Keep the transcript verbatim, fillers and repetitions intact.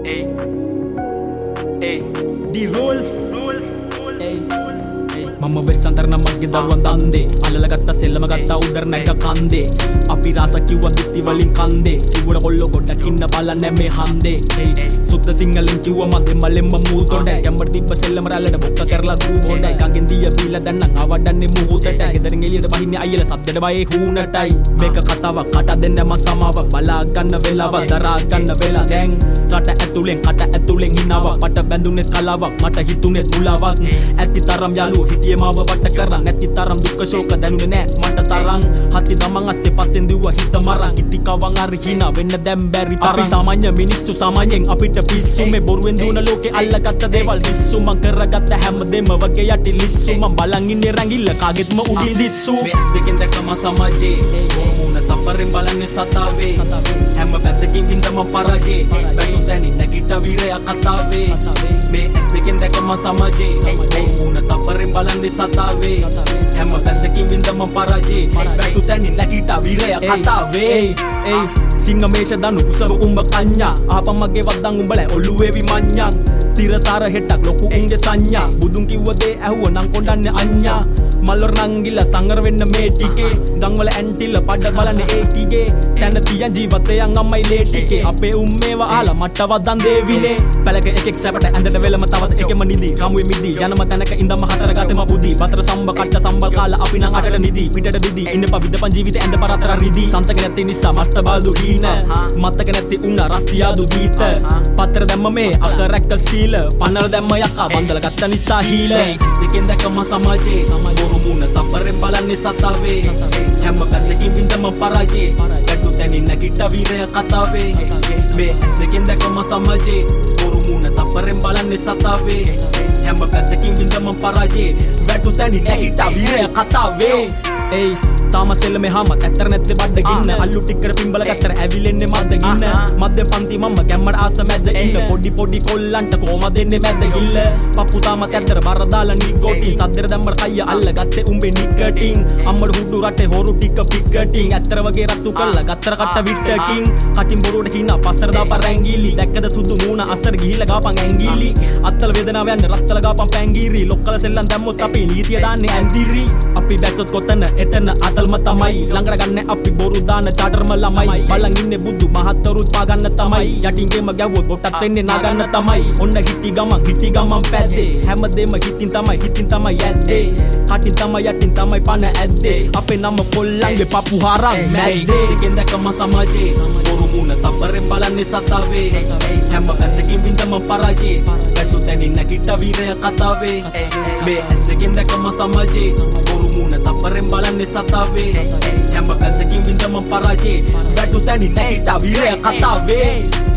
Hey, hey, the rules. Hey, මම වෙස්සන්තරන මගේ දරුවන් දන්දේ අල්ලගත්ත සෙල්ලම ගත්තා උඩර නැග කන්දේ අපි රාස කිව්වා බිත්ති වලින් කන්දේ කිව්වර කොල්ලෝ ගොඩක් ඉන්න බලන්නේ මේ හන්දේ සුද්ධ සිංහලෙන් කිව්වා මම දෙමළෙන්ම මූතොඩ කැම්බර් තිබ්බ සෙල්ලම රැල්ලට බොක්ක කරලා දූ බොඩයි ගංගෙන් දිය බීලා දැන් නම් අවඩන්නේ මුහුතට ගෙදරින් එළියට බහින්නේ අයියලා සබ්ජෙට බයේ හූනටයි මේක කතාවක් කට දෙන්න මම සමාවක් බලා ගන්න වෙලාව දරා ගන්න වෙලා දැන් රට ඇතුලෙන් කට ඇතුලෙන් ඉන්නවා මට බැඳුනේ කලාවක් මට හිතුනේ මුලාවක් ඇති තරම් යාළුවෝ මාව වට කරන් නැති තරම් දුක්ඛ ශෝක දැනුනේ නෑ මට තරම් හති දමන් අස්සේ පස්සෙන් දිව්වා හිත මරන් ඉති කවන් අර හිනා වෙන්න දැන් බැරි තරම් අපි සාමාන්‍ය මිනිස්සු සාමාන්‍යයෙන් අපිට පිස්සු මේ බොරුවෙන් දුවන ලෝකේ අල්ලගත්ත දේවල් විශ්සු මං කරගත්ත හැමදේම වගේ යටි ලිස්සු මං බලන් ඉන්නේ රැඟිල්ල කාගෙත්ම උඩින් දිස්සු මේ ඇස් දෙකෙන් දැකම සමාජේ මොමුණ තපරෙන් බලන්නේ සතාවේ හැම පැත්තකින් වින්ද මං පරාජේ බැලු තැනින් නැගිට වීරය කතාවේ මේ ඇස් දෙකෙන් දැකම සමාජේ මොමුණ තපරෙන් බලන්නේ සතාවේ හැම පැත්තකින් වින්ද මං පරාජේ බැලු තැනින් නැගිට වීරය කතාවේ ඒ සිංහමේෂ දනු උසව උඹ කඤ්ඤා ආපම් මගේ වද්දන් උඹලා ඔළුවේ විමඤ්ඤන් තිරසාර හෙටක් ලොකු උන්ගේ සංඥා බුදුන් කිව්ව දේ ඇහුව නම් කොණ්ඩන්නේ අඤ්ඤා මල්වර නංගිලා සංගර වෙන්න මේ ටිකේ ගංවල ඇන්ටිල පඩ බලන්නේ ඒ ටිකේ තැන තියන් ජීවිතයන් අම්මයි ලේ ටිකේ අපේ උම්මේව ආලා මට වදන් දේවිනේ පැලක එකෙක් සැපට ඇඳට වෙලම තවත් එකෙම නිදි රමුවේ මිදි යනම තැනක ඉඳම හතර ගතෙම බුදි වතර සම්බ කට්ට සම්බල් කාලා අපි නම් අටට නිදි පිටට දිදි ඉන්න පවිදපන් ජීවිතේ ඇඳ පරතර රිදි සන්තක නැති නිසා මස්ත බාදු හීන මත්තක නැති උන්න රස්තියාදු දීත පතර දැම්ම මේ අකරැක්ක සීල පනර දැම්ම යකා බන්දල ගත්ත නිසා හීල ඇස් දෙකෙන් දැකම සමාජේ බොරුමුණ තපරෙන් බලන්නේ සතාවේ හැම පැත්තකින් වින්දම පරාජේ ගැටු තැනින් නැගිට වීරය කතාවේ මේ ඇස් දෙකෙන් දැකම සමාජේ බොරුමුණ තපරෙන් බලන්නේ සතාවේ හැම පැත්තකින් වින්දම පරාජේ ගැටු තැනින් නැගිට වීරය කතාවේ ඒ තාම සෙල්ලම හැමත් ඇත්තර නැත්තේ බඩ ගින්න අල්ලු ටිකර පිම්බල ගත්තර ඇවිලෙන්නේ මද්ද ගින්න මද්ද පන්ති මම්ම කැම්මඩ ආස මැද්ද ඉන්න පොඩි පොඩි කොල්ලන්ට කොහමද දෙන්නේ මැද්ද ගිල්ල පප්පු තාමත් ඇත්තර බර දාලා නිකොටින් සද්දර දැම්මර කయ్య අල්ල ගත්තේ උඹේ නිකටින් අම්මඩ හුඩු රටේ හොරු ටික පිකටින් ඇත්තර වගේ රත්තු කළා ගත්තර කට්ට විට්ටකින් කටින් බොරුවට හිනා පස්සර දාපන් රැංගිලි දැක්කද සුදු මූණ අසර ගිහිල්ලා ගාපන් ඇංගිලි අත්තල වේදනාව යන්න රත්තල ගාපන් පැංගිරි ලොක්කල සෙල්ලම් දැම්මොත් අපි නීතිය දාන්නේ ඇන්දිරි අපි දැස්සොත් කොතන එතන අතල්ම තමයි ළඟර ගන්න අපි බොරු දාන චාටර්ම ළමයි බලන් ඉන්නේ බුදු මහත්තරුත් පා ගන්න තමයි යටින්ගෙම ගැව්වොත් බොටත් වෙන්නේ නාගන්න තමයි ඔන්න හිටි ගමන් හිටි ගමන් පැද්දේ හැමදේම හිතින් තමයි හිතින් තමයි ඇද්දේ කටින් තමයි යටින් තමයි පන ඇද්දේ අපේ නම කොල්ලන්ගේ පපු හරන් මැද්දේ දෙකෙන් දැකම සමාජේ බොරුමුණ තපරෙන් බලන්නේ සතාවේ හැම පැත්තකින් වින්දම පරාජේ ගැටු තැනින් නැගිට වීරය කතාවේ මේ ඇස් දෙකෙන් දැකම සමාජේ බොරුමුණ තපරෙන් බලන්නේ සතාවේ හැම පැත්තකින් වින්දම පරාජේ ගැටු තැනින් නැගිට වීරය කතාවේ